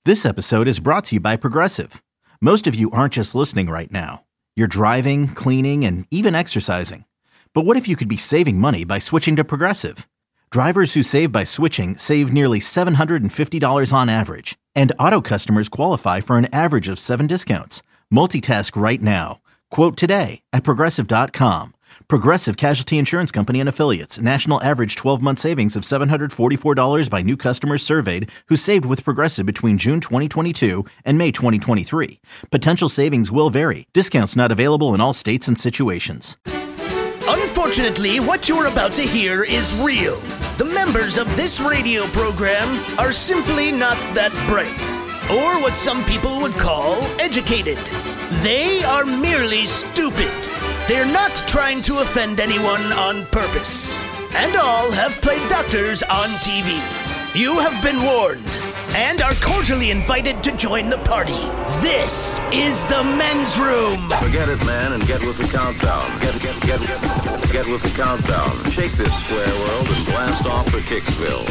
This episode is brought to you by Progressive. Most of you aren't just listening right now. You're driving, cleaning, and even exercising. But what if you could be saving money by switching to Progressive? Drivers who save by switching save nearly $750 on average. And auto customers qualify for an average of 7 discounts. Multitask right now. Quote today at Progressive.com. Progressive Casualty Insurance Company and Affiliates. National average 12-month savings of $744 by new customers surveyed who saved with Progressive between June 2022 and May 2023. Potential savings will vary. Discounts not available in all states and situations. Unfortunately, what you're about to hear is real. The members of this radio program are simply not that bright, or what some people would call educated. They are merely stupid. They're not trying to offend anyone on purpose. And all have played doctors on TV. You have been warned and are cordially invited to join the party. This is the men's room. Forget it, man, and get with the countdown. Get with the countdown. Shake this square world and blast off for Kicksville.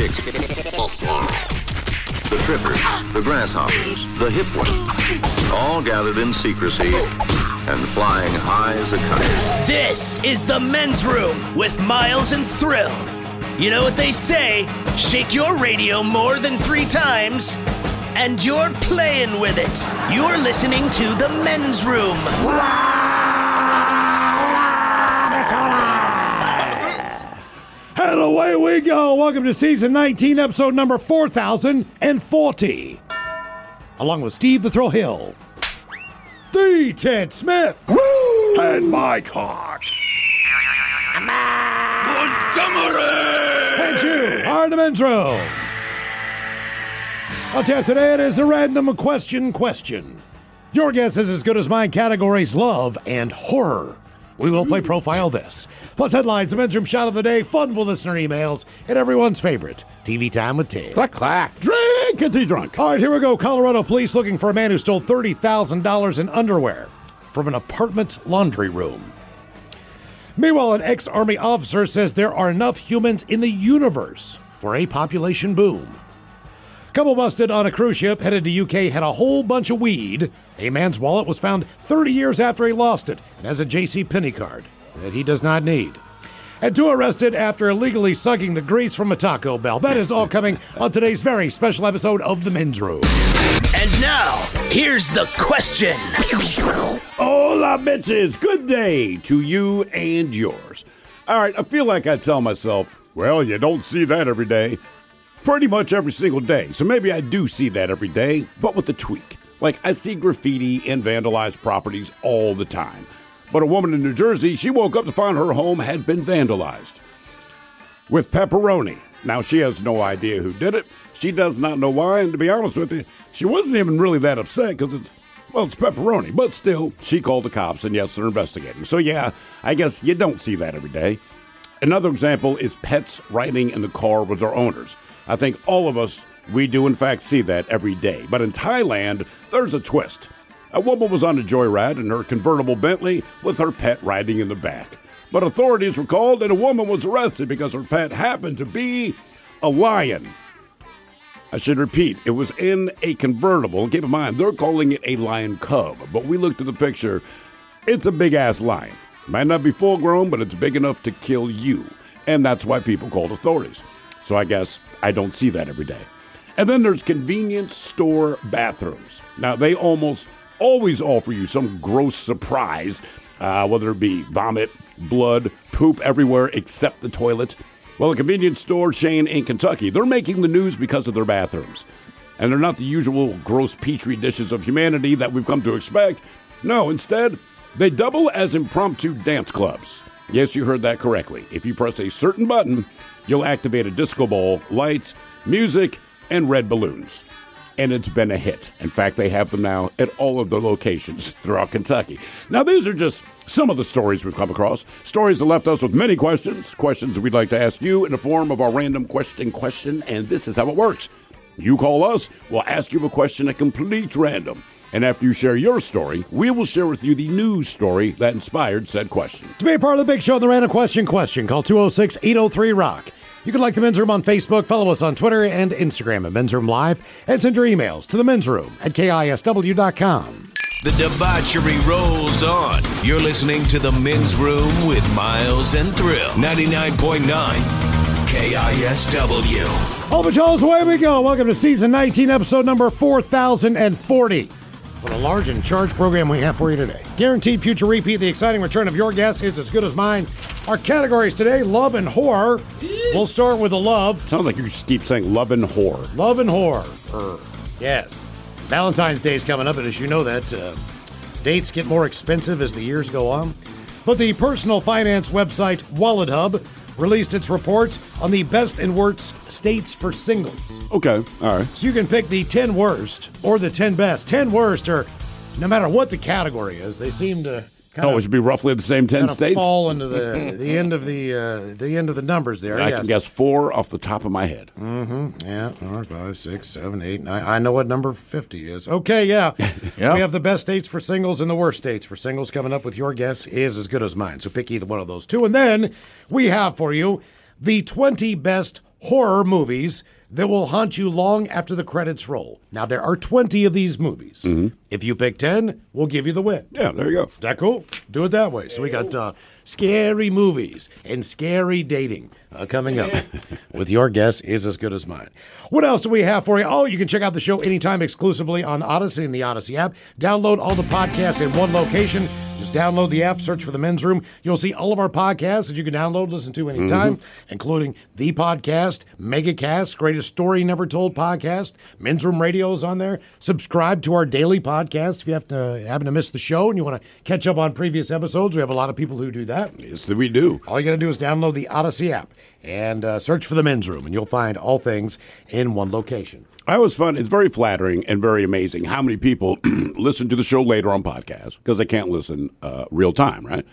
The trippers, the grasshoppers, the hip ones, all gathered in secrecy and flying high as a kite. This is the men's room with Miles and Thrill. You know what they say, shake your radio more than 3 times, and you're playing with it. You're listening to the men's room. And away we go. Welcome to season 19, episode number 4040. Along with Steve the Thrill Hill, the Ted Smith, and Mike Hawk. Montgomery! And you are the men's room. I'll tell you today it is a random question. Your guess is as good as mine. Categories love and horror. We will play Profile This. Plus headlines, the men's room shot of the day, fun with listener emails, and everyone's favorite, TV Time with Ted. Clack, clack. Drinkity drunk. All right, here we go. Colorado police looking for a man who stole $30,000 in underwear from an apartment laundry room. Meanwhile, an ex-Army officer says there are enough humans in the universe for a population boom. Couple busted on a cruise ship headed to UK had a whole bunch of weed. A man's wallet was found 30 years after he lost it and has a JCPenney card that he does not need. And 2 arrested after illegally sucking the grease from a Taco Bell. That is all coming on today's very special episode of The Men's Room. And now, here's the question. Hola, bitches. Good day to you and yours. All right, I feel like I tell myself, well, you don't see that every day. Pretty much every single day. So maybe I do see that every day, but with a tweak. Like, I see graffiti and vandalized properties all the time. But a woman in New Jersey, she woke up to find her home had been vandalized with pepperoni. Now, she has no idea who did it. She does not know why, and to be honest with you, she wasn't even really that upset because it's pepperoni. But still, she called the cops, and yes, they're investigating. So yeah, I guess you don't see that every day. Another example is pets riding in the car with their owners. I think all of us, we do in fact see that every day. But in Thailand, there's a twist. A woman was on a joyride in her convertible Bentley with her pet riding in the back. But authorities were called and a woman was arrested because her pet happened to be a lion. I should repeat, it was in a convertible. And keep in mind, they're calling it a lion cub. But we looked at the picture, it's a big-ass lion. Might not be full-grown, but it's big enough to kill you. And that's why people called authorities. So I guess I don't see that every day. And then there's convenience store bathrooms. Now, they almost always offer you some gross surprise, whether it be vomit, blood, poop everywhere except the toilet. Well, a convenience store chain in Kentucky, they're making the news because of their bathrooms. And they're not the usual gross petri dishes of humanity that we've come to expect. No, instead, they double as impromptu dance clubs. Yes, you heard that correctly. If you press a certain button, you'll activate a disco ball, lights, music, and red balloons. And it's been a hit. In fact, they have them now at all of the locations throughout Kentucky. Now, these are just some of the stories we've come across. Stories that left us with many questions. Questions we'd like to ask you in the form of our random question. And this is how it works. You call us, we'll ask you a question at complete random. And after you share your story, we will share with you the news story that inspired said question. To be a part of the big show, the Random Question, call 206-803-ROCK. You can like the Men's Room on Facebook, follow us on Twitter and Instagram at Men's Room Live, and send your emails to the Men's Room at KISW.com. The debauchery rolls on. You're listening to the Men's Room with Miles and Thrill. 99.9 KISW. All the Jones, away we go. Welcome to season 19, episode number 4040. What a large and charged program we have for you today. Guaranteed future repeat. The exciting return of your guess is as good as mine. Our categories today, love and horror. We'll start with the love. Sounds like you just keep saying love and whore. Love and horror. Yes. Valentine's Day is coming up, and as you know that, dates get more expensive as the years go on. But the personal finance website Wallet Hub released its reports on the best and worst states for singles. Okay, all right. So you can pick the 10 worst or the 10 best. 10 worst are, no matter what the category is, they seem to kind Oh, it should be roughly the same 10 states? fall into the end of the end of the numbers there. I yes. can guess 4 off the top of my head. Yeah, 4, 5, 6, 7, 8, 9. I know what number 50 is. Okay, yeah. Yep. We have the best states for singles and the worst states for singles coming up with your guess is as good as mine. So pick either one of those two. And then we have for you the 20 best horror movies that will haunt you long after the credits roll. Now, there are 20 of these movies. If you pick 10, we'll give you the win. Yeah, there you go. Is that cool? Do it that way. So we got scary movies and scary dating coming up with your guess is as good as mine. What else do we have for you? Oh, you can check out the show anytime exclusively on Odyssey and the Odyssey app. Download all the podcasts in one location. Just download the app, search for the Men's Room. You'll see all of our podcasts that you can download, listen to anytime, including the podcast, Megacast, Greatest Story Never Told podcast. Men's Room Radio is on there. Subscribe to our daily podcast if you happen to miss the show and you want to catch up on previous episodes. We have a lot of people who do that. Yes, we do. All you got to do is download the Odyssey app and search for the Men's Room, and you'll find all things in one location. I always find it's very flattering and very amazing how many people listen to the show later on podcasts because they can't listen real time, right?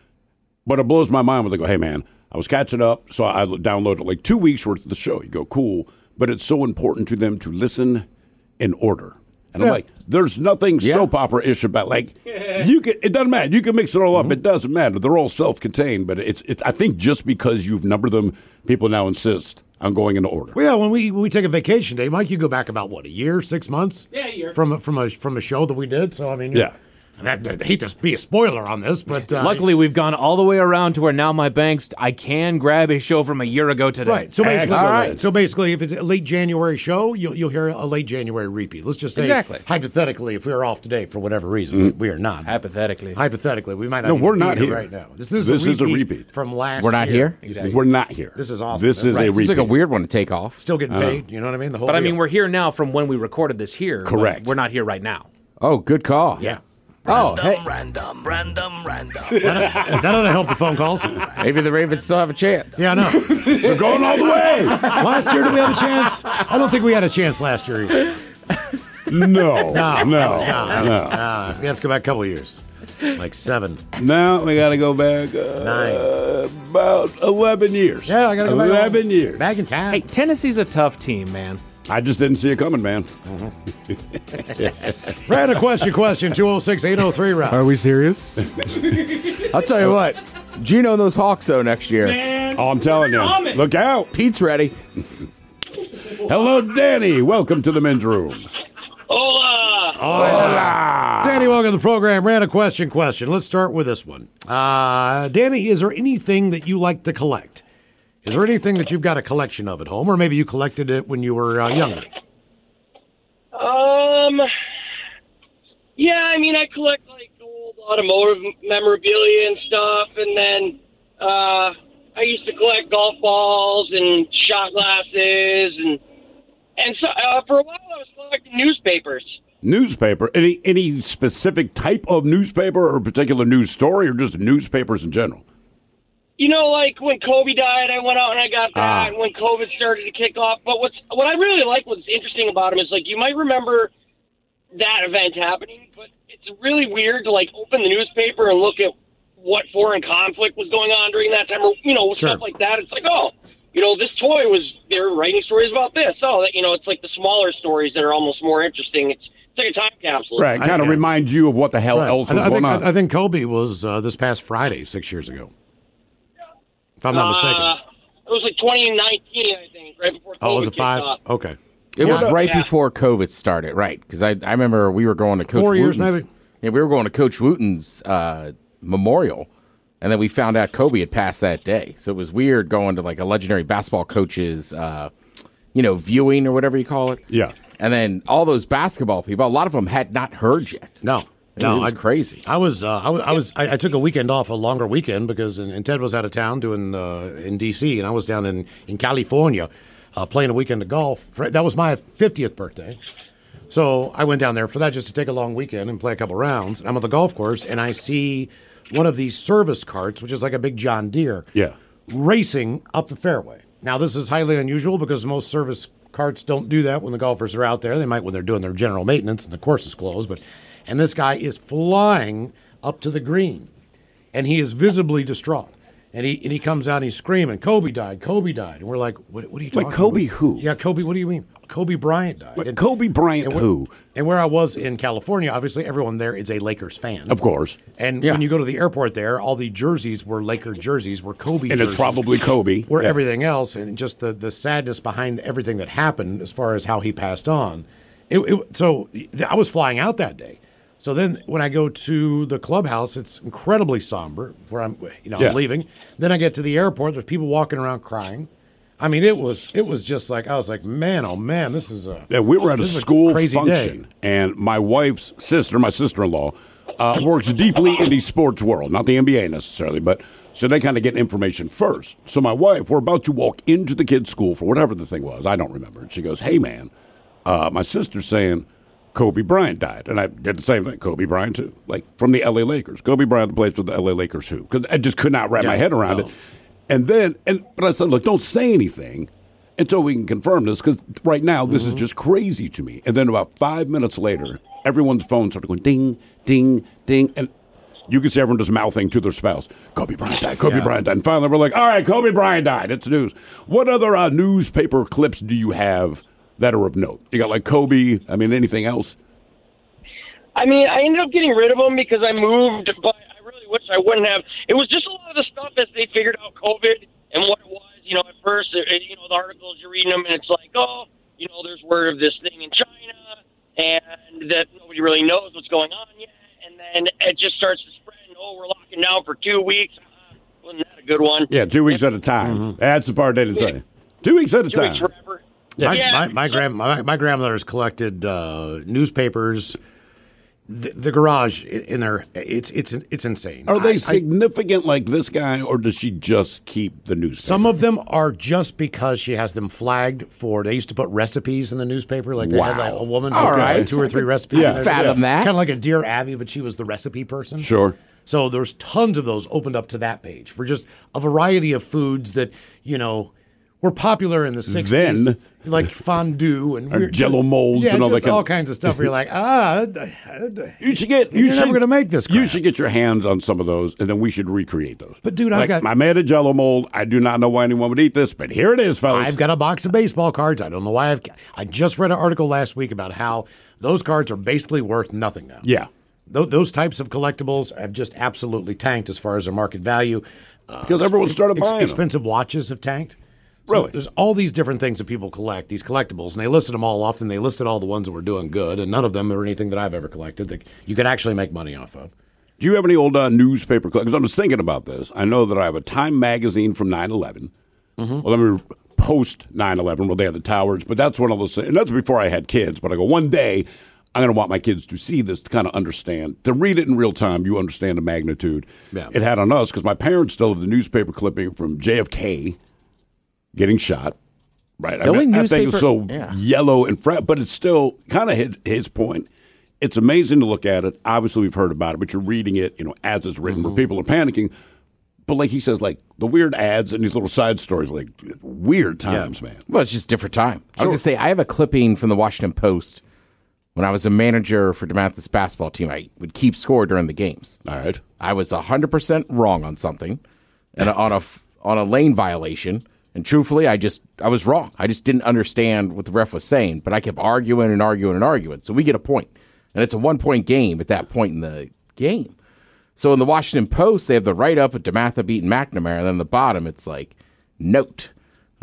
But it blows my mind when they go, hey, man, I was catching up, so I downloaded like 2 weeks worth of the show. You go, cool. But it's so important to them to listen in order. And I'm like, there's nothing soap opera-ish about, like, it doesn't matter. You can mix it all up. It doesn't matter. They're all self-contained. But it's I think just because you've numbered them, people now insist on going into order. Well, yeah, when we take a vacation day, Mike, you go back about, what, a year, 6 months? Yeah, a year. From a show that we did. So, I mean, Yeah. and I hate to be a spoiler on this, but... Luckily, we've gone all the way around to where now my banks, I can grab a show from a year ago today. Right. So basically, Excellent. So basically, if it's a late January show, you'll hear a late January repeat. Let's just say, Exactly. hypothetically, if we are off today for whatever reason, we are not. Hypothetically. Hypothetically, we might not. No, even we're be not here. right now. This This is a repeat. from last. We're not year. here? Exactly. We're not here. This is awesome. This is Right. a Seems repeat. like a weird one to take off. Still getting paid. You know what I mean? The whole. But I mean, deal. we're here now from when we recorded this here. but Correct. We're not here right now. Oh, good call. yeah. Oh, hey, Random. That ought to help the phone calls. maybe the Ravens still have a chance. Yeah, I know. We're going all the way. Last year, did we have a chance? I don't think we had a chance last year either. No. We have to go back a couple of years, like 7. Now we got to go back 9. about 11 years. Yeah, I got to go back 11 years. Back in time. Hey, Tennessee's a tough team, man. I just didn't see it coming, man. Random question 206-803 Are we serious? I'll tell you what. Gino and those Hawks, though, next year. Oh, I'm telling you. Look out. Pete's ready. Hello, Danny. Welcome to the Men's Room. Hola. Danny, welcome to the program. Random question. Let's start with this one. Danny, is there anything that you like to collect? Is there anything that you've got a collection of at home, or maybe you collected it when you were younger? Yeah, I mean, I collect like old automotive memorabilia and stuff, and then I used to collect golf balls and shot glasses, and so for a while I was collecting newspapers. Newspaper. Any specific type of newspaper or particular news story, or just newspapers in general? You know, like when Kobe died, I went out and I got that. And when COVID started to kick off, but what I really like, what's interesting about him is like you might remember that event happening, but it's really weird to like open the newspaper and look at what foreign conflict was going on during that time, or stuff like that. It's like, oh, this toy they were writing stories about this. Oh, it's like the smaller stories that are almost more interesting. It's like a time capsule. Right. Kind of reminds you of what the hell else was going on. I think Kobe was this past Friday 6 years ago. If I'm not mistaken. It was like 2019, I think, right before COVID Oh, was it kicked 5? off. Okay. It was right Yeah. before COVID started, right? Because I remember we were going to Coach 4 years, Wooten's. maybe? Yeah, we were going to Coach Wooten's memorial, and then we found out Kobe had passed that day. So it was weird going to like a legendary basketball coach's, viewing or whatever you call it. Yeah. And then all those basketball people, a lot of them had not heard yet. No. It was crazy. I took a weekend off, a longer weekend, because and Ted was out of town doing in D.C., and I was down in California playing a weekend of golf. That was my 50th birthday. So I went down there for that just to take a long weekend and play a couple rounds. I'm at the golf course, and I see one of these service carts, which is like a big John Deere, racing up the fairway. Now, this is highly unusual because most service carts don't do that when the golfers are out there. They might when they're doing their general maintenance and the course is closed, and this guy is flying up to the green, and he is visibly distraught. And he comes out and he's screaming, "Kobe died, Kobe died." And we're like, what are you talking about? Kobe who? Yeah, Kobe, what do you mean? Kobe Bryant died. Like Kobe Bryant who? And where I was in California, obviously everyone there is a Lakers fan. Of course. And when you go to the airport there, all the jerseys were Laker jerseys, were Kobe jerseys. And it's probably Kobe. Where everything else, and just the sadness behind everything that happened as far as how he passed on. So I was flying out that day. So then when I go to the clubhouse, it's incredibly somber where I'm leaving. Then I get to the airport. There's people walking around crying. I mean, it was just like, I was like, man, oh man, this is we were at a school crazy function, day. and my wife's sister, my sister-in-law, works deeply in the sports world, not the NBA necessarily, but so they kind of get information first. So my wife, we're about to walk into the kids' school for whatever the thing was. I don't remember. And she goes, "Hey, man, my sister's saying Kobe Bryant died." And I did the same thing. Kobe Bryant, too. Like, from the L.A. Lakers. Kobe Bryant plays with the L.A. Lakers, who? Because I just could not wrap my head around it. And then, but I said, look, don't say anything until we can confirm this, because right now, this is just crazy to me. And then about 5 minutes later, everyone's phone started going ding, ding, ding. And you can see everyone just mouthing to their spouse, "Kobe Bryant died, Kobe Bryant died." And finally, we're like, all right, Kobe Bryant died. It's news. What other newspaper clips do you have that are of note? You got like Kobe, anything else? I mean, I ended up getting rid of them because I moved, but I really wish I wouldn't have. It was just a lot of the stuff as they figured out COVID and what it was. At first, the articles, you're reading them, and it's like, there's word of this thing in China, and that nobody really knows what's going on yet. And then it just starts to spread, and, we're locking down for 2 weeks. Wasn't that a good one? Yeah, 2 weeks at a time. Mm-hmm. That's the part they didn't say. 2 weeks at a 2 weeks time. forever. Yeah, my grandmother's collected newspapers. The garage in there, it's insane. Are they significant like this guy, or does she just keep the newspaper? Some of them are just because she has them flagged for. They used to put recipes in the newspaper, like they had like a woman put 2 or 3 recipes. Yeah, fathom that. Kind of like a Dear Abby, but she was the recipe person. Sure. So there's tons of those opened up to that page for just a variety of foods that were popular in the 60s. Then, like fondue and Jello molds and all that all kinds of stuff where you're like, you're never going to make this crap. You should get your hands on some of those, and then we should recreate those. But dude, I made a Jello mold. I do not know why anyone would eat this, but here it is, fellas. I've got a box of baseball cards. I don't know why I just read an article last week about how those cards are basically worth nothing now. Yeah. Those types of collectibles have just absolutely tanked as far as their market value. Because everyone started buying them. Expensive watches have tanked. So really? There's all these different things that people collect, these collectibles, and they listed them all off, and they listed all the ones that were doing good, and none of them are anything that I've ever collected that you could actually make money off of. Do you have any old newspaper? Because I'm just thinking about this. I know that I have a Time magazine from 9/11. Mm-hmm. Well, let me post 9/11 where they had the towers, but that's one of those things, and that's before I had kids. But I go, one day I'm going to want my kids to see this, to kind of understand, to read it in real time. You understand the magnitude it had on us, because my parents still have the newspaper clipping from JFK getting shot. Right, The only that thing is so yeah. yellow and fat, but it's still kind of his point. It's amazing to look at it. Obviously, we've heard about it, but you're reading it, as it's written, where people are panicking. But like he says, like the weird ads and these little side stories, like weird times, man. Well, it's just different time. I was going to say, I have a clipping from the Washington Post. When I was a manager for DeMatha's basketball team, I would keep score during the games. All right. I was 100% wrong on something, and on a lane violation. And truthfully, I was wrong. I just didn't understand what the ref was saying, but I kept arguing and arguing and arguing. So we get a point. And it's a 1-point game at that point in the game. So in the Washington Post, they have the write-up of DeMatha beating McNamara, and then the bottom, it's like, note,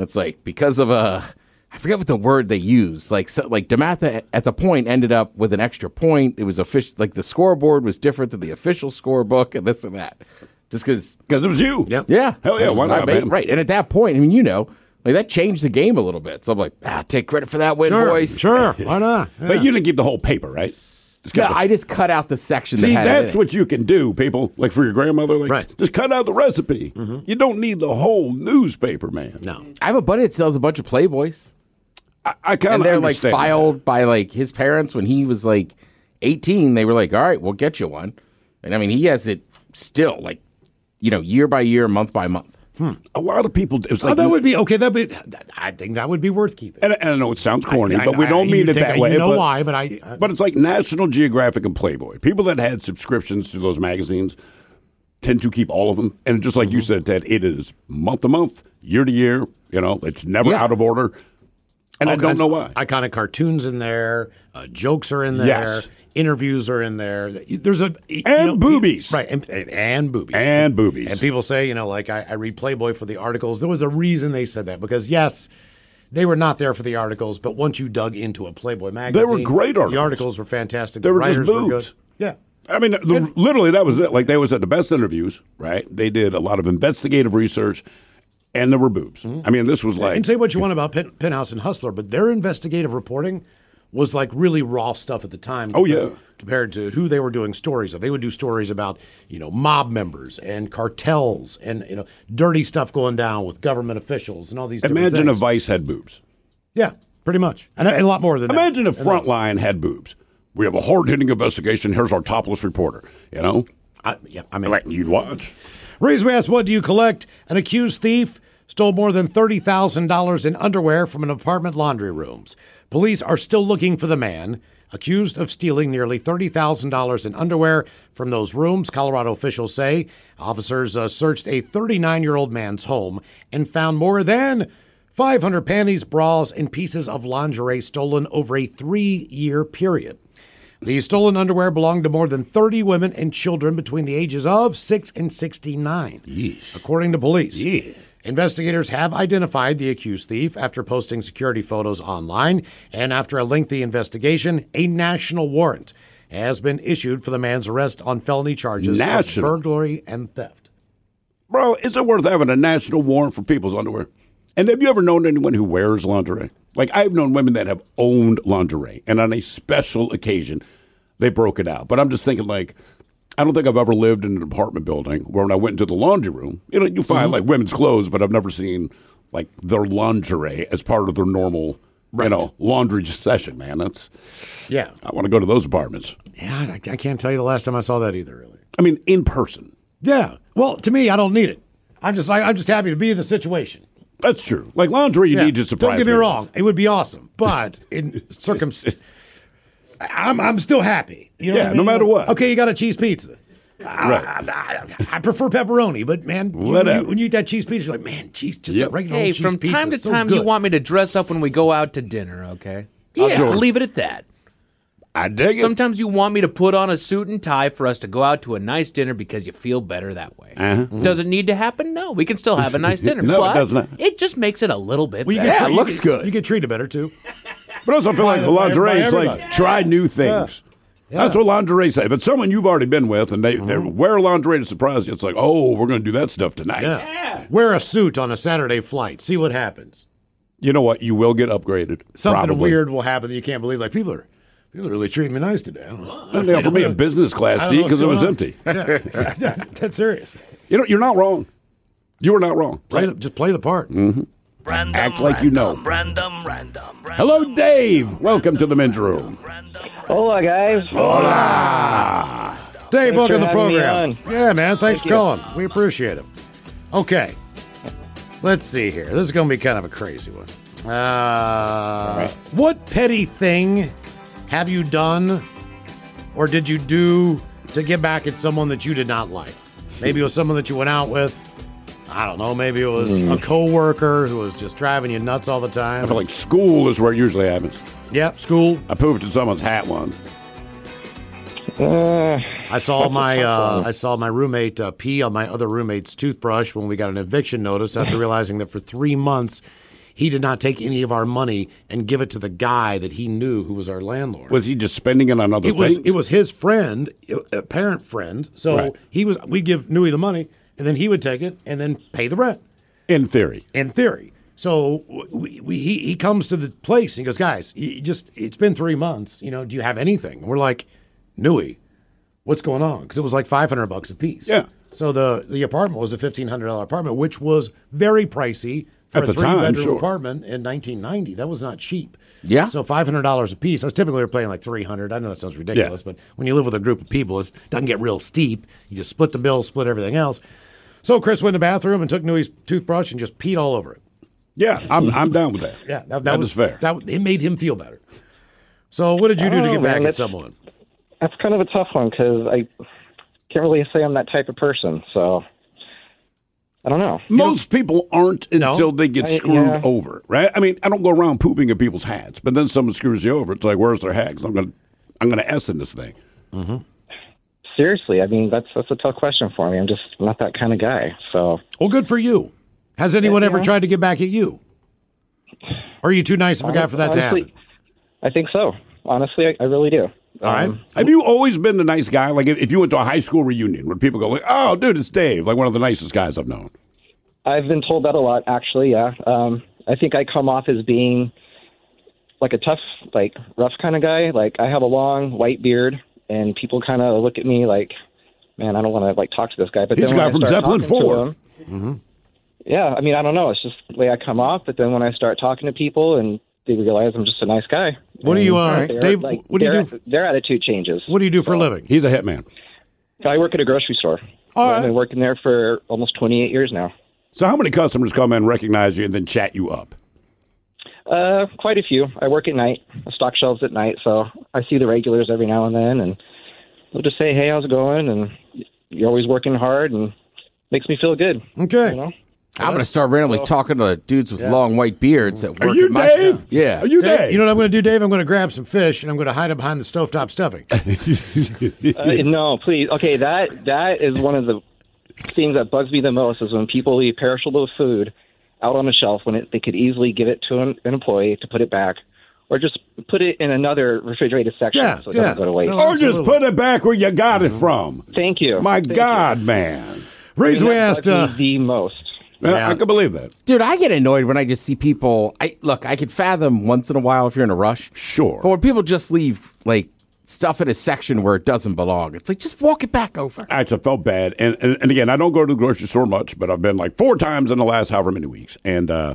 It's like because of I forget what the word they use. Like DeMatha at the point ended up with an extra point. It was official. Like the scoreboard was different than the official scorebook and this and that. Just because it was you. Yep. Yeah. Hell yeah. Why not, man? Right. And at that point, I mean, like that changed the game a little bit. So I'm like, take credit for that win, boys. Sure. Why not? Yeah. But you didn't keep the whole paper, right? I just cut out the section. See, that had that's what you can do, people. Like for your grandmother, like just cut out the recipe. Mm-hmm. You don't need the whole newspaper, man. No. I have a buddy that sells a bunch of Playboys. I kind of and they're like filed by like his parents when he was like 18. They were like, all right, we'll get you one. And I mean, he has it still like, year by year, month by month. A lot of people. It was like, that would be okay. I think that would be worth keeping. And I know it sounds corny, but we don't mean it that way. You know why? But it's like National Geographic and Playboy. People that had subscriptions to those magazines tend to keep all of them. And just like you said, Ted, it is month to month, year to year. It's never out of order. And I don't know why. Iconic cartoons in there, jokes are in there. Yes. Interviews are in there. There's boobies, right? And boobies, and boobies. And people say, like I read Playboy for the articles. There was a reason they said that because yes, they were not there for the articles, but once you dug into a Playboy magazine, they were great articles. The articles were fantastic. They were writers just boobs. were good. Yeah. I mean, literally, that was it. Like, they was at the best interviews, right? They did a lot of investigative research, and there were boobs. Mm-hmm. I mean, this was like... And say what you want about Penthouse and Hustler, but their investigative reporting was like really raw stuff at the time. Compared to who they were doing stories of. They would do stories about, mob members and cartels and, dirty stuff going down with government officials and all these different Imagine things. if Vice had boobs. Yeah, pretty much. And a lot more than that. Imagine if Frontline had boobs. We have a hard-hitting investigation. Here's our topless reporter, I mean, you'd watch. Reason we asked, what do you collect? An accused thief stole more than $30,000 in underwear from an apartment laundry rooms. Police are still looking for the man accused of stealing nearly $30,000 in underwear from those rooms, Colorado officials say. Officers searched a 39-year-old man's home and found more than 500 panties, bras, and pieces of lingerie stolen over a 3-year period. The stolen underwear belonged to more than 30 women and children between the ages of 6 and 69, according to police. Yeah. Investigators have identified the accused thief after posting security photos online, and after a lengthy investigation, a national warrant has been issued for the man's arrest on felony charges of burglary and theft. Bro, is it worth having a national warrant for people's underwear? And have you ever known anyone who wears lingerie? Like, I've known women that have owned lingerie, and on a special occasion, they broke it out. But I'm just thinking, like, I don't think I've ever lived in an apartment building where when I went into the laundry room, you find, like, women's clothes, but I've never seen, like, their lingerie as part of their normal, laundry session, man. I want to go to those apartments. Yeah, I can't tell you the last time I saw that either, really. I mean, in person. Yeah. Well, to me, I don't need it. I'm just happy to be in the situation. That's true. Like laundry, you need to surprise. Don't get me wrong; it would be awesome, but in I'm still happy. You know what I mean? No matter what. Okay, you got a cheese pizza. Right. I prefer pepperoni, but man, when you eat that cheese pizza, you're like, man, cheese, just a regular old cheese pizza. Hey, from time to time, you want me to dress up when we go out to dinner, okay? Yeah. I'll just leave it at that. I dig it. Sometimes you want me to put on a suit and tie for us to go out to a nice dinner because you feel better that way. Uh-huh. Does it need to happen? No. We can still have a nice dinner. No, but it does not. It just makes it a little bit better. It looks good. You get treated better, too. But also, I feel like the lingerie is like, try new things. Yeah. That's what lingerie say. But someone you've already been with and they wear lingerie to surprise you, it's like, oh, we're going to do that stuff tonight. Yeah. Wear a suit on a Saturday flight. See what happens. You know what? You will get upgraded. Something probably. Weird will happen that you can't believe. Like, people are really treating me nice today. I don't know. And they offered me a business class seat because it was empty. Yeah. That's serious. You're not wrong. You are not wrong. Just play the part. Mm-hmm. Random, act like you know. Random. Hello, Dave. Welcome to the men's room. Hola, guys. Hola. Dave, welcome to the program. Yeah, man. Thanks for calling. We appreciate it. Okay. Let's see here. This is going to be kind of a crazy one. What petty thing have you done or did you do to get back at someone that you did not like? Maybe it was someone that you went out with. I don't know. Maybe it was a coworker who was just driving you nuts all the time. I feel like school is where it usually happens. Yep, school. I pooped in someone's hat once. I saw my roommate pee on my other roommate's toothbrush when we got an eviction notice after realizing that for 3 months he did not take any of our money and give it to the guy that he knew who was our landlord. Was he just spending it on other things? It was his friend, a parent friend. So we'd give Nui the money, and then he would take it and then pay the rent. In theory. So he comes to the place and he goes, guys, it's been 3 months. Do you have anything? And we're like, Nui, what's going on? Because it was like $500 a piece. Yeah. So the apartment was a $1,500 apartment, which was very pricey for At a the time, 3-bedroom sure. apartment in 1990. That was not cheap. Yeah. So $500 a piece. I was typically paying like $300. I know that sounds ridiculous, but when you live with a group of people, it doesn't get real steep. You just split the bill, split everything else. So Chris went in the bathroom and took Nui's toothbrush and just peed all over it. Yeah, I'm down with that. Yeah, that was fair. It made him feel better. So what did you do to get back at someone? That's kind of a tough one because I can't really say I'm that type of person. So I don't know. Most people aren't until they get screwed over, right? I mean, I don't go around pooping at people's hats, but then someone screws you over. It's like, where's their hat? 'Cause I'm gonna S in this thing. Mm-hmm. Seriously, I mean, that's a tough question for me. I'm just not that kind of guy. So, well, good for you. Has anyone ever tried to get back at you? Or are you too nice of a guy for that to happen? I think so. Honestly, I really do. All right. Have you always been the nice guy? Like, if you went to a high school reunion, would people go like, "Oh, dude, it's Dave," like one of the nicest guys I've known? I've been told that a lot, actually. Yeah. I think I come off as being like a tough, like rough kind of guy. Like I have a long white beard, and people kind of look at me like, "Man, I don't want to like talk to this guy." But he's then the guy from Zeppelin 4. Yeah, I mean, I don't know. It's just the way I come off. But then when I start talking to people and they realize I'm just a nice guy. What do you, Dave? Like, what do you do? Their attitude changes. What do you do for a living? He's a hitman. I work at a grocery store. I've been working there for almost 28 years now. So how many customers come in, recognize you, and then chat you up? Quite a few. I work at night. I stock shelves at night, so I see the regulars every now and then, and they'll just say, "Hey, how's it going?" And you're always working hard, and makes me feel good. Okay. You know? I'm going to start randomly talking to dudes with long white beards that work Are you at my Dave? stuff. Yeah. Are you Dave? You know what I'm going to do, Dave? I'm going to grab some fish, and I'm going to hide it behind the stovetop stuffing. No, please. Okay, that is one of the things that bugs me the most is when people leave perishable food out on a shelf when they could easily give it to an employee to put it back, or just put it in another refrigerated section so it doesn't go to waste. Or just put it back where you got it from. Thank you. My God, man. Reason we asked the most. I can believe that. Dude, I get annoyed when I just see people. I could fathom once in a while if you're in a rush. Sure. But when people just leave, like, stuff in a section where it doesn't belong, it's like, just walk it back over. I just felt bad. And again, I don't go to the grocery store much, but I've been like 4 times in the last however many weeks. And the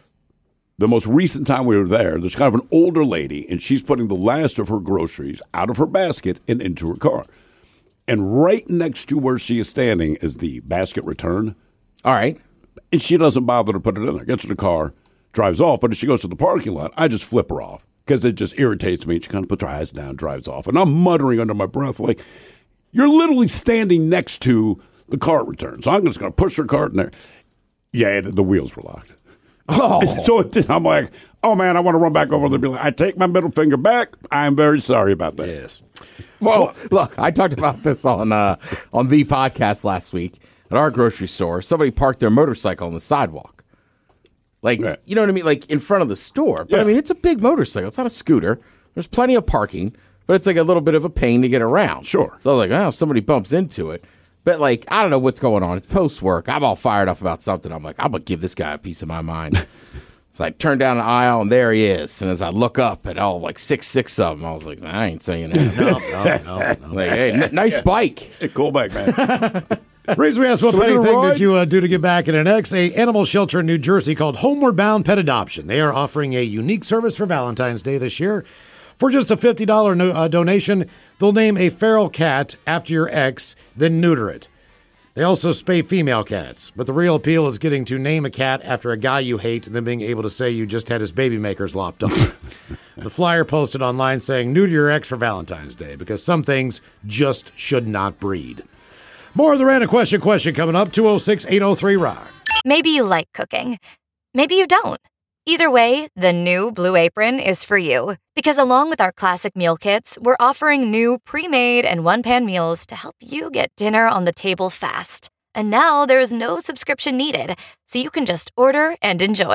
most recent time we were there, there's kind of an older lady, and she's putting the last of her groceries out of her basket and into her car. And right next to where she is standing is the basket return. All right. And she doesn't bother to put it in there. Gets in the car, drives off. But if she goes to the parking lot, I just flip her off because it just irritates me. She kind of puts her eyes down, drives off. And I'm muttering under my breath like, you're literally standing next to the cart return. So I'm just going to push her cart in there. Yeah, the wheels were locked. Oh. So I'm like, oh, man, I want to run back over there and be like, I take my middle finger back. I'm very sorry about that. Yes. Well, look, I talked about this on the podcast last week at our grocery store. Somebody parked their motorcycle on the sidewalk. Like, you know what I mean? Like, in front of the store. But, I mean, it's a big motorcycle. It's not a scooter. There's plenty of parking, but it's like a little bit of a pain to get around. Sure. So I was like, if somebody bumps into it. But, like, I don't know what's going on. It's post-work. I'm all fired up about something. I'm like, I'm going to give this guy a piece of my mind. So I turn down the aisle, and there he is. And as I look up at all, like, 6 of them, I was like, I ain't saying that. No. Like, hey, nice bike. Hey, cool bike, man. Reason we asked what petty thing did you do to get back at an ex? A animal shelter in New Jersey called Homeward Bound Pet Adoption. They are offering a unique service for Valentine's Day this year. For just a $50 donation, they'll name a feral cat after your ex, then neuter it. They also spay female cats, but the real appeal is getting to name a cat after a guy you hate and then being able to say you just had his baby makers lopped off. The flyer posted online saying, neuter your ex for Valentine's Day, because some things just should not breed. More of the Random Question coming up, 206-803-ROCK. Maybe you like cooking. Maybe you don't. Either way, the new Blue Apron is for you. Because along with our classic meal kits, we're offering new pre-made and one-pan meals to help you get dinner on the table fast. And now there's no subscription needed, so you can just order and enjoy.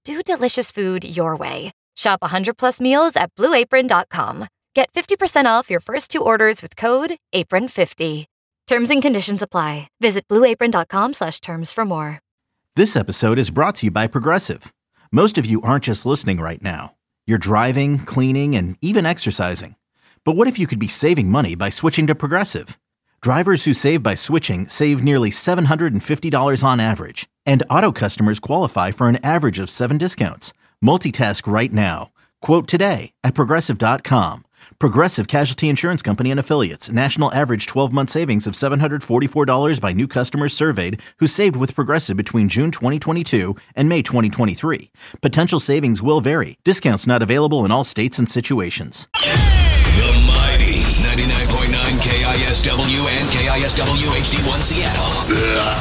Do delicious food your way. Shop 100+ meals at BlueApron.com. Get 50% off your first 2 orders with code APRON50. Terms and conditions apply. Visit BlueApron.com/terms for more. This episode is brought to you by Progressive. Most of you aren't just listening right now. You're driving, cleaning, and even exercising. But what if you could be saving money by switching to Progressive? Drivers who save by switching save nearly $750 on average. And auto customers qualify for an average of 7 discounts. Multitask right now. Quote today at Progressive.com. Progressive Casualty Insurance Company and Affiliates. National average 12-month savings of $744 by new customers surveyed who saved with Progressive between June 2022 and May 2023. Potential savings will vary. Discounts not available in all states and situations. The mighty 99.9 KISW and KISW HD1 Seattle.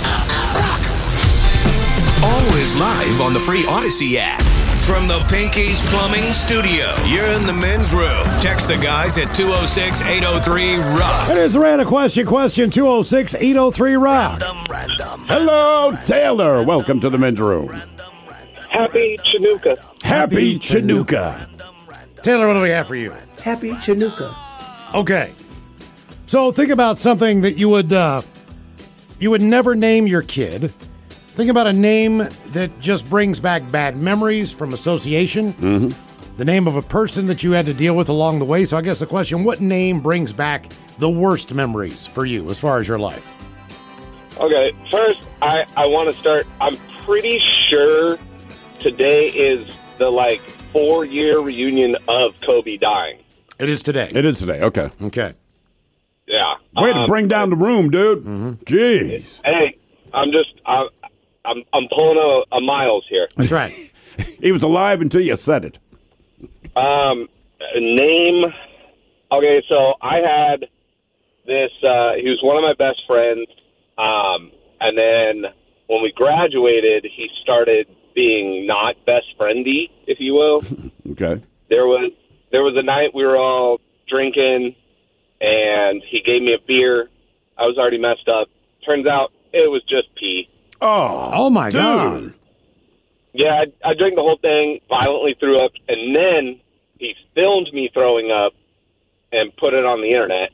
Always live on the free Odyssey app. From the Pinky's Plumbing Studio, you're in the men's room. Text the guys at 206-803-ROCK. It is a random question 206-803-ROCK. Hello, Taylor. Welcome to the men's room. Happy Chinooka. Happy Chinooka. Taylor, what do we have for you? Happy Chinooka. Okay. So think about something that you would never name your kid. Think about a name that just brings back bad memories from association. Mm-hmm. The name of a person that you had to deal with along the way. So I guess the question, what name brings back the worst memories for you as far as your life? Okay, first, I want to start. I'm pretty sure today is the, 4-year reunion of Kobe dying. It is today. It is today. Okay. Okay. Yeah. Way to bring down the room, dude. Mm-hmm. Jeez. Hey, I'm pulling a Miles here. That's right. He was alive until you said it. Name. Okay, so I had this. He was one of my best friends. And then when we graduated, he started being not best friendy, if you will. Okay. There was a night we were all drinking, and he gave me a beer. I was already messed up. Turns out it was just pee. Oh my dude. God. Yeah, I drank the whole thing, violently threw up, and then he filmed me throwing up and put it on the internet.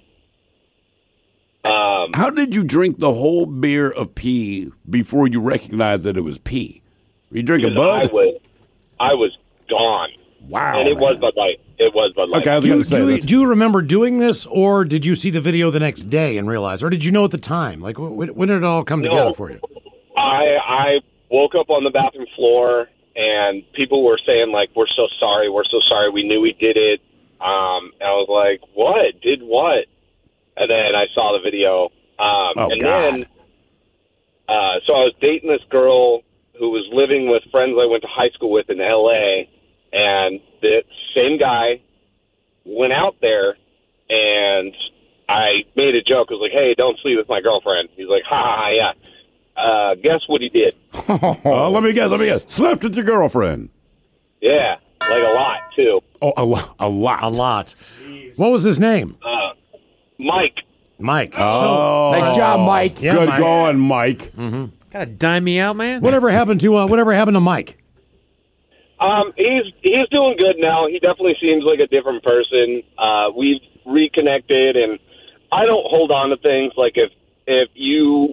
How did you drink the whole beer of pee before you recognized that it was pee? Were you drinking Bud? I was gone. Wow. And it was Bud Light. It was Bud Light. Okay, I was going to say do you remember doing this, or did you see the video the next day and realize, or did you know at the time? When did it all come together for you? I woke up on the bathroom floor, and people were saying, we're so sorry, we knew we did it. And I was like, what? Did what? And then I saw the video. Then so I was dating this girl who was living with friends I went to high school with in L.A., and the same guy went out there, and I made a joke. I was like, hey, don't sleep with my girlfriend. He's like, ha, yeah. Guess what he did? Let me guess. Slept with your girlfriend. Yeah, a lot, too. Oh, a lot. A lot. What was his name? Mike. Mike. Oh. Nice job, Mike. Yeah, Good Mike. going, Mike. Mm-hmm. Gotta dime me out, man. Whatever happened to Mike? He's doing good now. He definitely seems like a different person. We've reconnected, and I don't hold on to things if you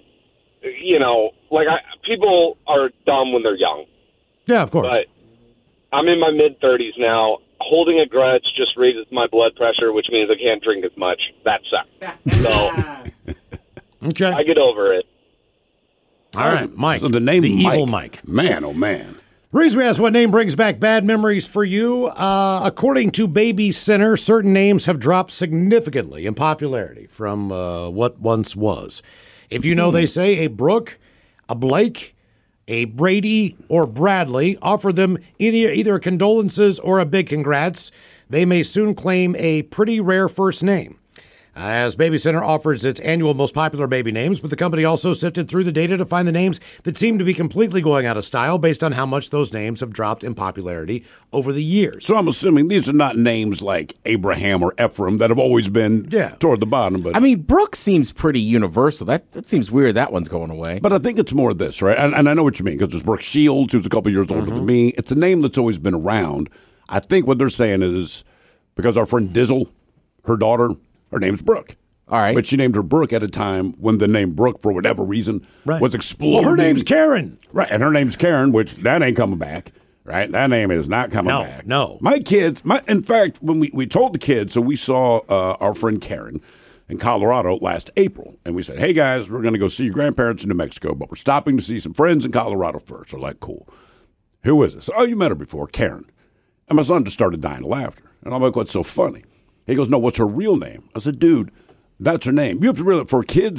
people are dumb when they're young. Yeah, of course. But I'm in my mid-30s now. Holding a grudge just raises my blood pressure, which means I can't drink as much. That sucks. So okay, I get over it. All right, Mike. So the name evil Mike. Man, oh man. The reason we ask what name brings back bad memories for you, according to Baby Center, certain names have dropped significantly in popularity from what once was. If you know, they say a Brooke, a Blake, a Brady, or Bradley, offer them either condolences or a big congrats. They may soon claim a pretty rare first name. As Baby Center offers its annual most popular baby names, but the company also sifted through the data to find the names that seem to be completely going out of style based on how much those names have dropped in popularity over the years. So I'm assuming these are not names like Abraham or Ephraim that have always been toward the bottom. But I mean, Brooke seems pretty universal. That seems weird that one's going away. But I think it's more this, right? And I know what you mean, because there's Brooke Shields, who's a couple years older than me. It's a name that's always been around. I think what they're saying is because our friend Dizzle, her daughter, her name's Brooke. All right. But she named her Brooke at a time when the name Brooke, for whatever reason, was exploding. Well, her name's Karen. Right, and her name's Karen, which that ain't coming back. Right, that name is not coming back. No. My kids, in fact, when we told the kids, so we saw our friend Karen in Colorado last April, and we said, hey, guys, we're going to go see your grandparents in New Mexico, but we're stopping to see some friends in Colorado first. They're like, cool. Who is this? Oh, you met her before, Karen. And my son just started dying of laughter. And I'm like, what's so funny? He goes, no, what's her real name? I said, dude, that's her name. You have to realize, for kids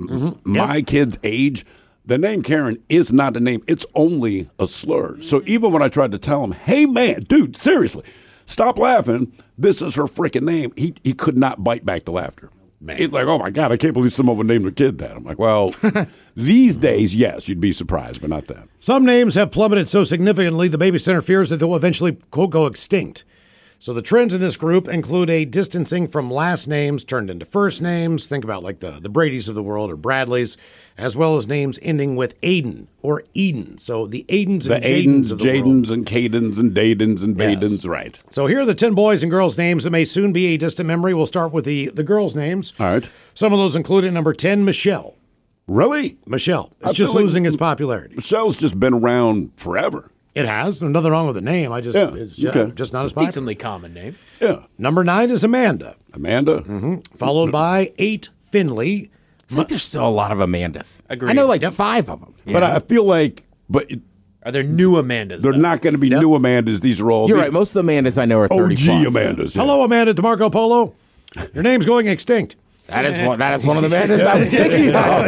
my kids' age, the name Karen is not a name. It's only a slur. So even when I tried to tell him, hey, man, dude, seriously, stop laughing. This is her freaking name. He could not bite back the laughter. Man. He's like, oh, my God, I can't believe someone would name their kid that. I'm like, well, these days, yes, you'd be surprised, but not that. Some names have plummeted so significantly, the Baby Center fears that they'll eventually, quote, go extinct. So the trends in this group include a distancing from last names turned into first names. Think about like the Bradys of the world or Bradleys, as well as names ending with Aiden or Eden. So the Aidens and Jadens of the world. Jadens and Cadens and Dadens and Badens, right. So here are the 10 boys and girls' names that may soon be a distant memory. We'll start with the girls' names. All right. Some of those included number 10, Michelle. Really? Michelle. It's just losing its popularity. Michelle's just been around forever. It has. There's nothing wrong with the name. It's just not as popular. Decently common name. Yeah. Number 9 is Amanda. Amanda. Followed by 8, Finley. I think there's still a lot of Amandas. Agreed. I know like 5 of them. But I feel like, are there new Amandas? They're not going to be new Amandas. These are all. You're right. Most of the Amandas I know are 30 OG plus. Amandas. Yeah. Hello, Amanda DeMarco Polo. Your name's going extinct. That is one of the Amandas I was thinking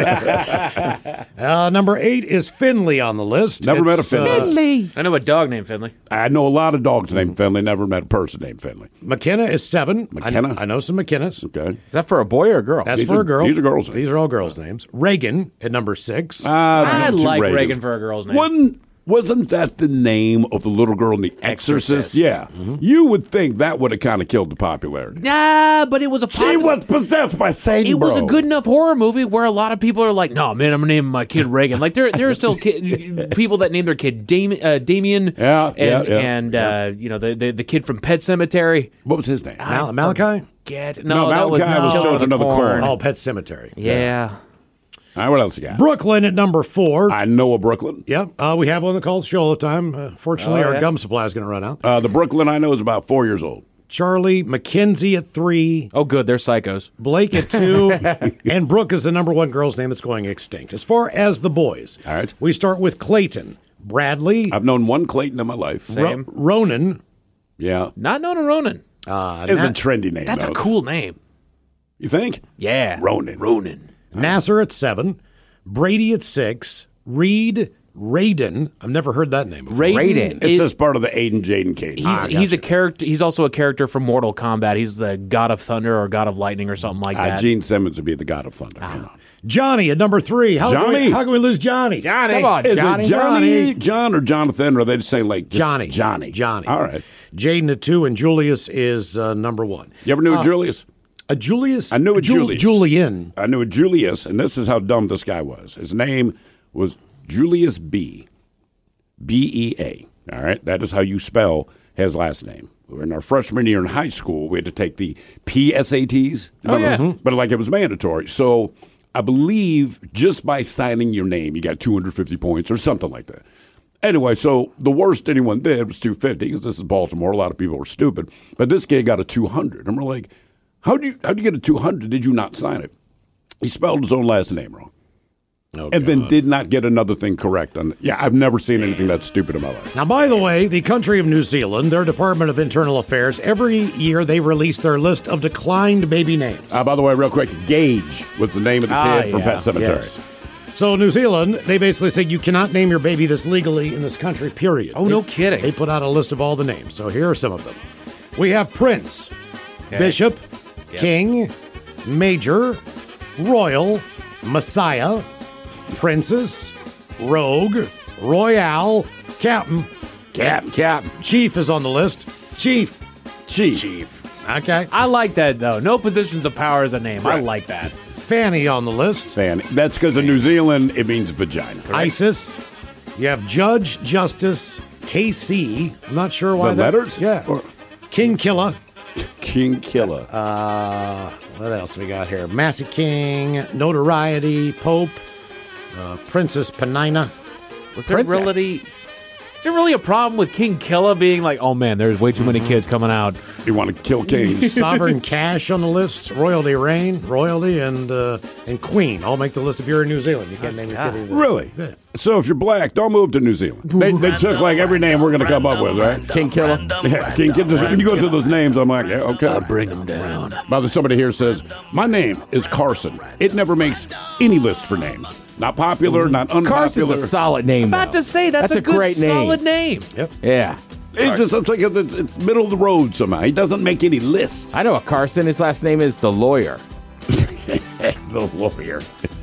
about. Number 8 is Finley on the list. Never met a Finley. I know a dog named Finley. I know a lot of dogs named Finley. Never met a person named Finley. McKenna is 7. McKenna? I know some McKennas. Okay. Is that for a boy or a girl? That's for a girl. These are girls' names. These are all girls' names. Reagan at number 6. I like Reagan for a girl's name. Wasn't that the name of the little girl in The Exorcist? Yeah. You would think that would have kind of killed the popularity. Nah, but it was a She was possessed by Satan, It was a good enough horror movie where a lot of people are like, no, man, I'm going to name my kid Reagan. Like, there are still people that name their kid Damien. And the kid from Pet Sematary. What was his name? Malachi? No, Malachi was Children of the Corn. Oh, Pet Cemetery. Yeah. All right, what else you got? Brooklyn at number 4. I know a Brooklyn. Yep. We have one that calls Show all the time. Fortunately, our gum supply is going to run out. The Brooklyn I know is about 4 years old. Charlie, McKenzie at 3. Oh, good. They're psychos. Blake at 2. And Brooke is the number 1 girl's name that's going extinct. As far as the boys, all right, we start with Clayton. Bradley. I've known one Clayton in my life. Same. Ronan. Yeah. Not known a Ronan. It's a trendy name. That's a cool name. You think? Yeah. Ronan. Nasser at 7. Brady at 6. Reed, Raiden. I've never heard that name before. Raiden. It's just part of the Aiden, Jaden, Kate. He's a character. He's also a character from Mortal Kombat. He's the God of Thunder or God of Lightning or something like that. Gene Simmons would be the God of Thunder. Johnny at number 3. How can we lose Johnny? Johnny. Come on, Johnny. John or Jonathan, or are they just saying like Johnny? Johnny. All right. Jaden at 2, and Julius is number 1. You ever knew a Julius? A Julius? I knew a Julius. Julian. I knew a Julius, and this is how dumb this guy was. His name was Julius B. B-E-A. All right? That is how you spell his last name. In our freshman year in high school, we had to take the PSATs. But like it was mandatory. So I believe just by signing your name, you got 250 points or something like that. Anyway, so the worst anyone did was 250 because this is Baltimore. A lot of people were stupid. But this kid got a 200. And we're like, how'd you get a 200? Did you not sign it? He spelled his own last name wrong. And then did not get another thing correct. I've never seen anything that stupid in my life. Now, by the way, the country of New Zealand, their Department of Internal Affairs, every year they release their list of declined baby names. By the way, real quick, Gage was the name of the kid from Pet Sematary. Yes. So New Zealand, they basically say you cannot name your baby this legally in this country, period. Oh, no kidding. They put out a list of all the names. So here are some of them. We have Prince, Bishop, King, Major, Royal, Messiah, Princess, Rogue, Royale, Captain. Captain. Chief is on the list. Chief. Okay. I like that, though. No positions of power is a name. Right. I like that. Fanny on the list. Fanny. That's because in New Zealand, it means vagina. Correct? ISIS. You have Judge, Justice, KC. I'm not sure why The letters? Yeah. Or- King Killa. King Killer. What else we got here? Massey King, Notoriety, Pope, Princess Penina. Was there really a problem with King Killa being like, oh man, there's way too many kids coming out? You want to kill kings? Sovereign Cash on the list. Royalty Reign, Royalty, and Queen. All make the list if you're in New Zealand. You can't name your kid either. Really? Yeah. So if you're black, don't move to New Zealand. They took like every name we're going to come up with, right? King Killer. Yeah, King Killer. When you go to those names, I'm like, yeah, okay. I'll bring them down. By the somebody here says, my name is Carson. It never makes any list for names. Not popular, not unpopular. Carson's a solid name. About though. to say that's a good, great name. solid name. Yep. Yeah. It's just something it's middle of the road somehow. He doesn't make any lists. I know a Carson. His last name is the Lawyer. The lawyer.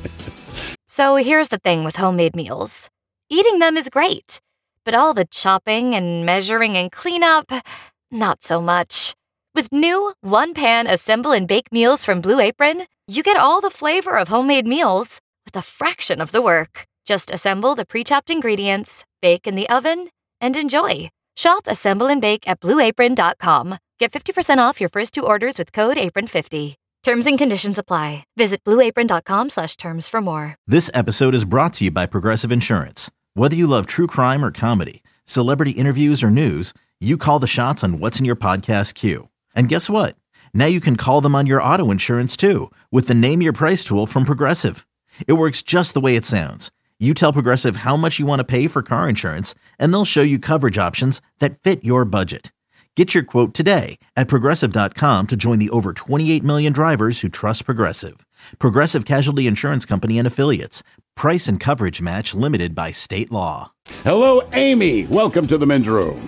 So here's the thing with homemade meals. Eating them is great, but all the chopping and measuring and cleanup, not so much. With new one-pan assemble and bake meals from Blue Apron, you get all the flavor of homemade meals with a fraction of the work. Just assemble the pre-chopped ingredients, bake in the oven, and enjoy. Shop Assemble and Bake at BlueApron.com. Get 50% off your first 2 orders with code APRON50. Terms and conditions apply. Visit BlueApron.com/terms for more. This episode is brought to you by Progressive Insurance. Whether you love true crime or comedy, celebrity interviews or news, you call the shots on what's in your podcast queue. And guess what? Now you can call them on your auto insurance too with the Name Your Price tool from Progressive. It works just the way it sounds. You tell Progressive how much you want to pay for car insurance, and they'll show you coverage options that fit your budget. Get your quote today at Progressive.com to join the over 28 million drivers who trust Progressive. Progressive Casualty Insurance Company and Affiliates. Price and coverage match limited by state law. Hello, Amy. Welcome to the men's room.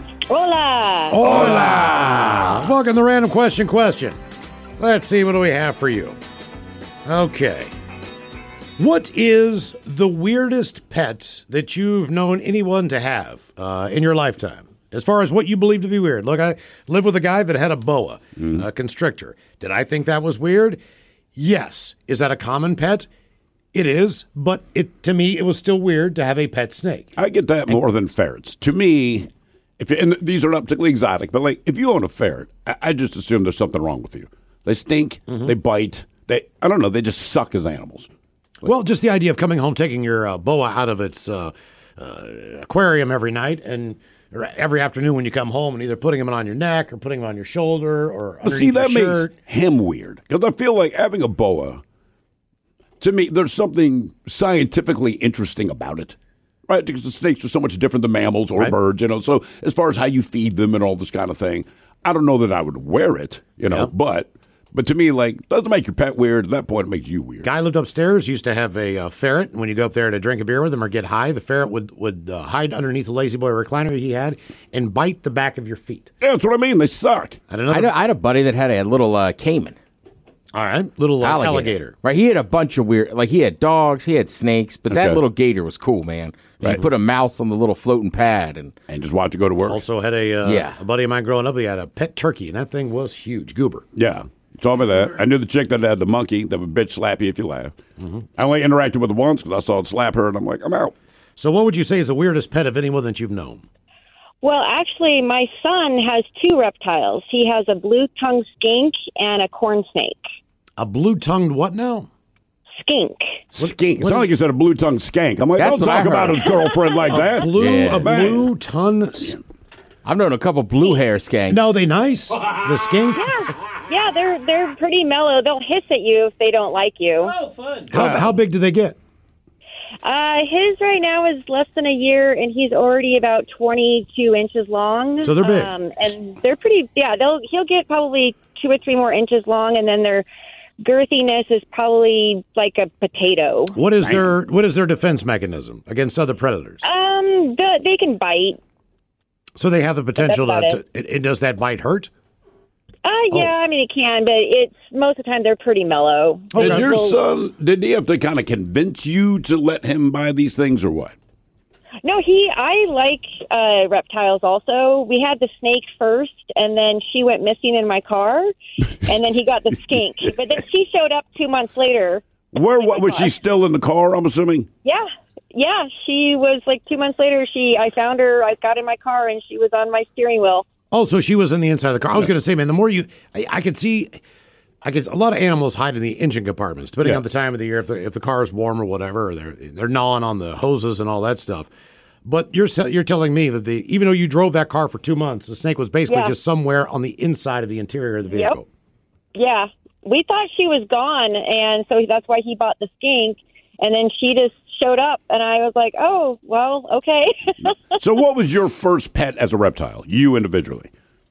Hola. Hola. Welcome to Random Question. Let's see, what do we have for you? Okay. What is the weirdest pet that you've known anyone to have in your lifetime? As far as what you believe to be weird. Look, I lived with a guy that had a boa, a constrictor. Did I think that was weird? Yes. Is that a common pet? It is, but to me, it was still weird to have a pet snake. I get that more than ferrets. To me, and these are not particularly exotic, but like if you own a ferret, I just assume there's something wrong with you. They stink, they bite, I don't know, they just suck as animals. Well, just the idea of coming home, taking your boa out of its aquarium every night and every afternoon when you come home and either putting him on your neck or putting him on your shoulder or underneath your shirt. Makes him weird. Because I feel like having a boa, to me, there's something scientifically interesting about it. Right? Because the snakes are so much different than mammals or birds, So as far as how you feed them and all this kind of thing, I don't know that I would wear it, But to me, doesn't make your pet weird. At that point, it makes you weird. Guy lived upstairs, used to have a ferret, and when you go up there to drink a beer with him or get high, the ferret would hide underneath the Lazy Boy recliner he had and bite the back of your feet. Yeah, that's what I mean. They suck. I had a buddy that had a little caiman. All right, little alligator. Right, he had a bunch of weird, he had dogs, he had snakes, but that little gator was cool, man. You put a mouse on the little floating pad and just watch it go to work. Also had a buddy of mine growing up, he had a pet turkey, and that thing was huge, goober. Yeah. Told me that. I knew the chick that had the monkey that would bitch slap you if you laugh. I only interacted with it once because I saw it slap her, and I'm like, I'm out. So what would you say is the weirdest pet of anyone that you've known? Well, actually, my son has 2 reptiles. He has a blue-tongued skink and a corn snake. A blue-tongued what now? Skink. Skink. It sounded like you said a blue-tongued skank. I'm like, don't talk about his girlfriend like that. A blue-tongued... I've known a couple blue hair skanks. No, they nice? The skink? Yeah, they're pretty mellow. They'll hiss at you if they don't like you. Oh, fun. How big do they get? His right now is less than a year, and he's already about 22 inches long. So they're big. And they're pretty, he'll get probably 2 or 3 more inches long, and then their girthiness is probably like a potato. What is their defense mechanism against other predators? They can bite. So they have the potential to does that bite hurt? Yeah, I mean, it can, but it's most of the time they're pretty mellow. Did your son, did he have to kind of convince you to let him buy these things or what? No, I like reptiles also. We had the snake first, and then she went missing in my car, and then he got the skink. But then she showed up 2 months later. What was she still in the car, I'm assuming? Yeah. Yeah, she was like 2 months later. I found her, I got in my car, and she was on my steering wheel. Oh, so she was in the inside of the car. I was going to say, man, the more I could see, a lot of animals hide in the engine compartments, depending on the time of the year, if the car is warm or whatever, or they're gnawing on the hoses and all that stuff. But you're telling me that even though you drove that car for 2 months, the snake was basically just somewhere on the inside of the interior of the vehicle. Yep. Yeah. We thought she was gone, and so that's why he bought the skink, and then she just showed up, and I was like, oh, well, okay. So what was your first pet as a reptile, you individually?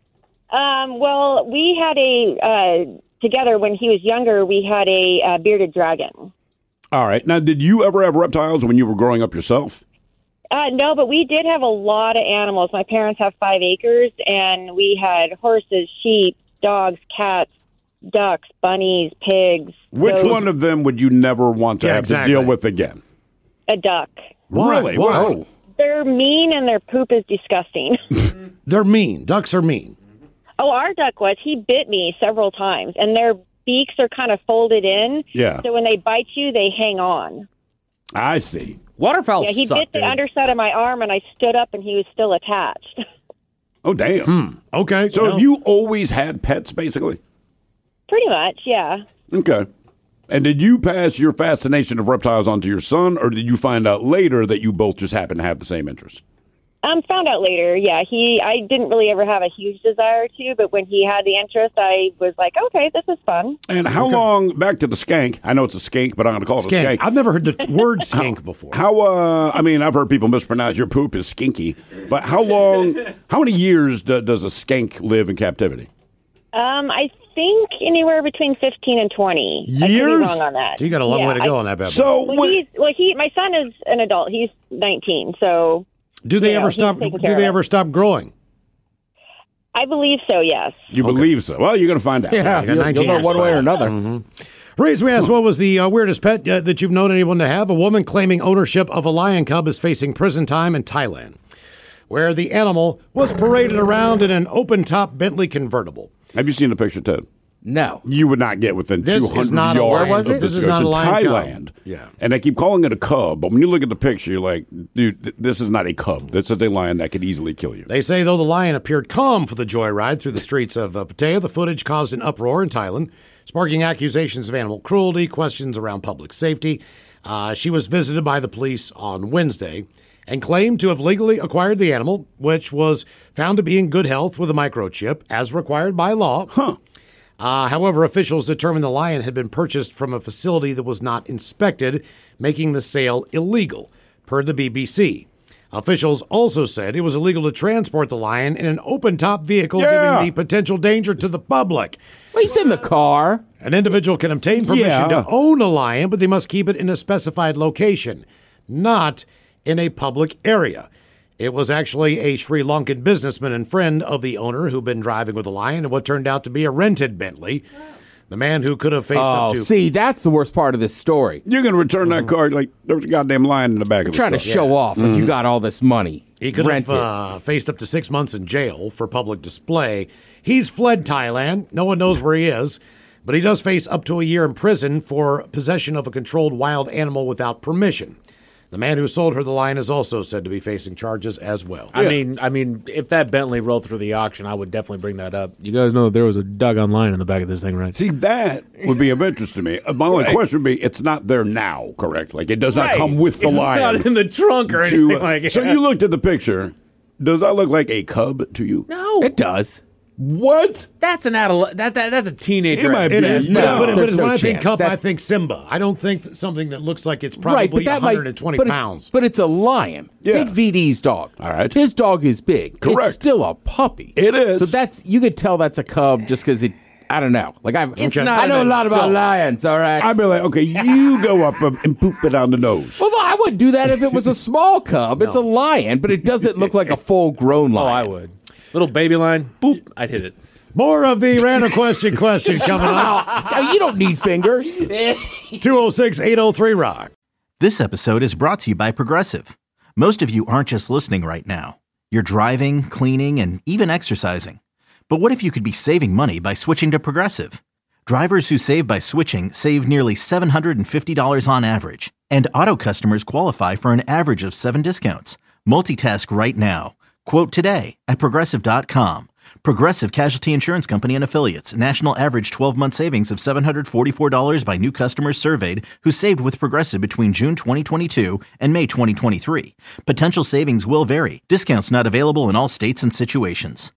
Well, we had together when he was younger, we had a bearded dragon. All right. Now, did you ever have reptiles when you were growing up yourself? No, but we did have a lot of animals. My parents have 5 acres, and we had horses, sheep, dogs, cats, ducks, bunnies, pigs. Which one of them would you never want to have to deal with again? A duck. Really? Whoa. They're mean, and their poop is disgusting. They're mean. Ducks are mean. Oh, our duck was. He bit me several times, and their beaks are kind of folded in. Yeah. So when they bite you, they hang on. I see. Waterfowl Yeah, he suck, bit the dude. underside of my arm, and I stood up, and he was still attached. Oh, damn. Okay. So have you always had pets, basically? Pretty much, yeah. Okay. And did you pass your fascination of reptiles on to your son, or did you find out later that you both just happen to have the same interest? Found out later, yeah. I didn't really ever have a huge desire to, but when he had the interest, I was like, okay, this is fun. And how long, back to the skank, I know it's a skank, but I'm going to call it a skank. I've never heard the word skank before. I mean, I've heard people mispronounce your poop is skinky, but how many years does a skank live in captivity? I think anywhere between 15 and 20. I could be Years? wrong on that. So you got a long way to go on that bad boy. So my son is an adult. He's 19, so do they ever stop? he's taking Do care they of it. ever stop growing? I believe so, yes. You believe so? Well, you're going to find out. Yeah, you'll know one way or another. Reese, we asked, what was the weirdest pet that you've known anyone to have? A woman claiming ownership of a lion cub is facing prison time in Thailand, where the animal was paraded around in an open-top Bentley convertible. Have you seen the picture, Ted? No. You would not get within This 200 is not yards. Where was of it? This this is not it's a in lion cub. Thailand. Yeah. And they keep calling it a cub, but when you look at the picture, you're like, dude, this is not a cub. This is a lion that could easily kill you. They say, though the lion appeared calm for the joyride through the streets of Pattaya, the footage caused an uproar in Thailand, sparking accusations of animal cruelty, questions around public safety. She was visited by the police on Wednesday and claimed to have legally acquired the animal, which was found to be in good health with a microchip, as required by law. However, officials determined the lion had been purchased from a facility that was not inspected, making the sale illegal, per the BBC. Officials also said it was illegal to transport the lion in an open-top vehicle, giving the potential danger to the public. Well, he's in the car. An individual can obtain permission to own a lion, but they must keep it in a specified location, not in a public area. It was actually a Sri Lankan businessman and friend of the owner who'd been driving with the lion in what turned out to be a rented Bentley. The man who could have faced up to... see, that's the worst part of this story. You're going to return that car like there was a goddamn lion in the back of the Trying to show off like you got all this money. He could have faced up to 6 months in jail for public display. He's fled Thailand. No one knows where he is. But he does face up to a year in prison for possession of a controlled wild animal without permission. The man who sold her the lion is also said to be facing charges as well. I mean, if that Bentley rolled through the auction, I would definitely bring that up. You guys know there was a doggone lion in the back of this thing, right? See, that would be of interest to me. My only question would be, it's not there now, correct? Like, it does not come with the lion. It's not in the trunk or anything like that. So you looked at the picture. Does that look like a cub to you? No. It does. What? That's an that's a teenager. It might be. It is. No, but there's when no I think chance. cub, I think Simba. I don't think something that looks like it's Right, probably but that 120 pounds. But it's a lion. Yeah. Take VD's dog. All right. His dog is big. Correct. It's still a puppy. It is. So you could tell that's a cub just because it. I don't know. Like I not know a an lot about adult. lions. All right. I'd be like, okay, you go up and poop it on the nose. Well, I would do that if it was a small cub. It's a lion, but it doesn't look like a full-grown Oh, lion. I would. Little baby lion, boop, I'd hit it. More of the random question coming up. You don't need fingers. 206-803-ROCK. This episode is brought to you by Progressive. Most of you aren't just listening right now. You're driving, cleaning, and even exercising. But what if you could be saving money by switching to Progressive? Drivers who save by switching save nearly $750 on average. And auto customers qualify for an average of 7 discounts. Multitask right now. Quote today at Progressive.com. Progressive Casualty Insurance Company and Affiliates. National average 12-month savings of $744 by new customers surveyed who saved with Progressive between June 2022 and May 2023. Potential savings will vary. Discounts not available in all states and situations.